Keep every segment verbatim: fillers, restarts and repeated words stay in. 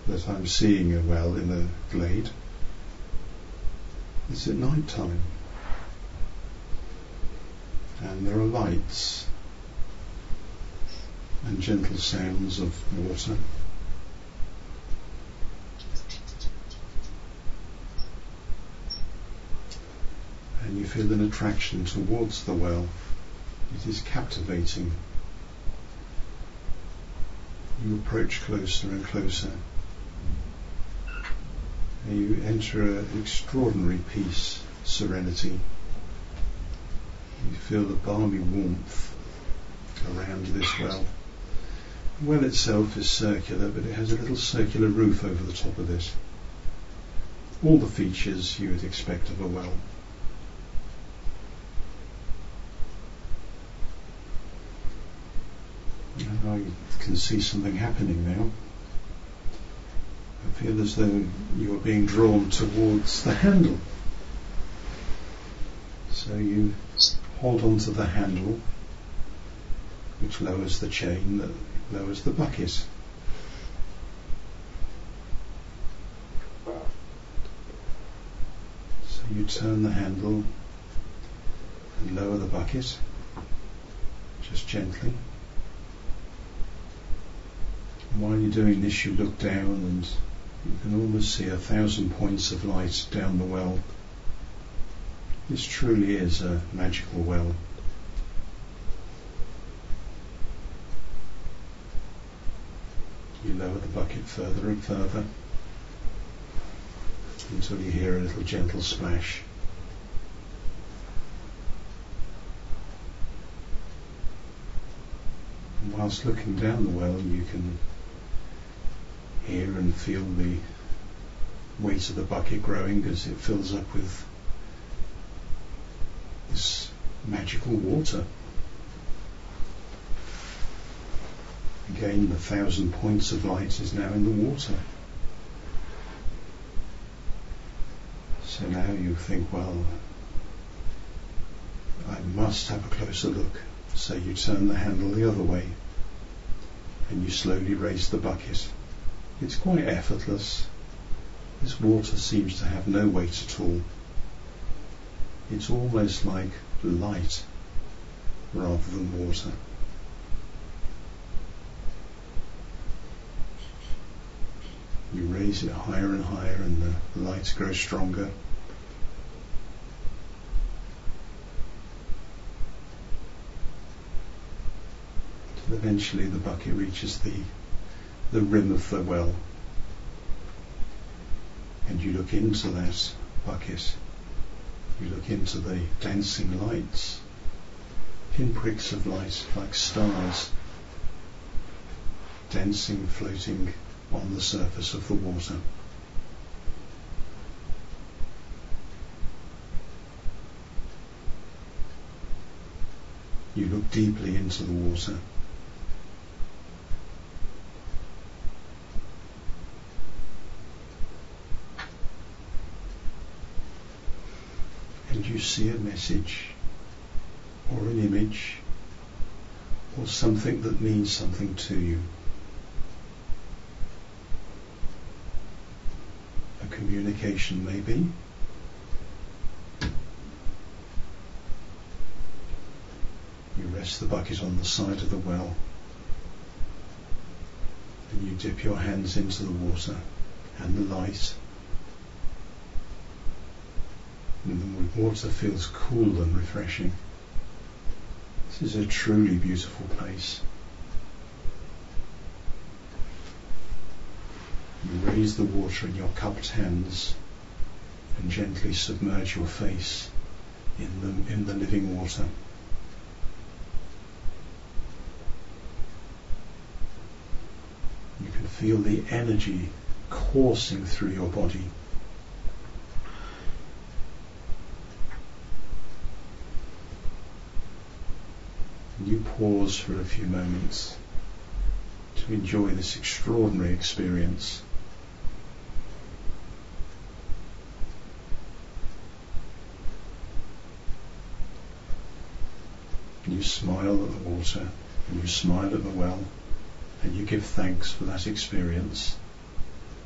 that I'm seeing a well in a glade, it's at night time, and there are lights and gentle sounds of water. And you feel an attraction towards the well. It is captivating. You approach closer and closer. And you enter an extraordinary peace, serenity. You feel the balmy warmth around this well. The well itself is circular, but it has a little circular roof over the top of it. All the features you would expect of a well. I can see something happening now. I feel as though you're being drawn towards the handle. So you hold on to the handle, which lowers the chain, that lowers the bucket. So you turn the handle and lower the bucket, just gently. And while you're doing this, you look down and you can almost see a thousand points of light down the well. This truly is a magical well. You lower the bucket further and further until you hear a little gentle splash. And whilst looking down the well, you can hear and feel the weight of the bucket growing as it fills up with this magical water. Again, the thousand points of light is now in the water. So now you think, well, I must have a closer look. So you turn the handle the other way and you slowly raise the bucket. It's quite effortless. This water seems to have no weight at all. It's almost like light rather than water. You raise it higher and higher and the lights grow stronger. Till eventually the bucket reaches the, the rim of the well. And you look into that bucket. You look into the dancing lights, pinpricks of light like stars, dancing, floating on the surface of the water. You look deeply into the water. And you see a message or an image or something that means something to you. A communication maybe. You rest the bucket on the side of the well and you dip your hands into the water and the light. And the water feels cool and refreshing. This is a truly beautiful place. You raise the water in your cupped hands and gently submerge your face in the, in the living water. You can feel the energy coursing through your body. You pause for a few moments to enjoy this extraordinary experience. You smile at the water and you smile at the well and you give thanks for that experience.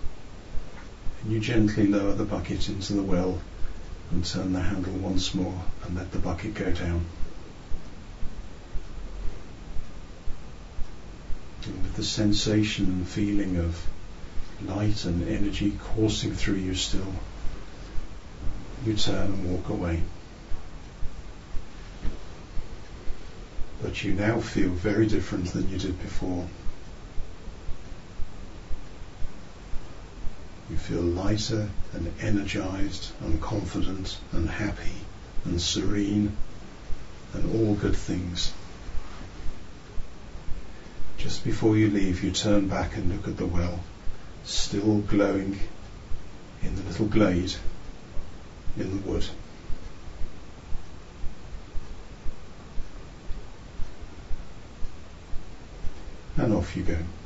And you gently lower the bucket into the well and turn the handle once more and let the bucket go down. And with the sensation and feeling of light and energy coursing through you still, you turn and walk away. But you now feel very different than you did before. You feel lighter and energized and confident and happy and serene and all good things. Just before you leave, you turn back and look at the well, still glowing in the little glade in the wood. And off you go.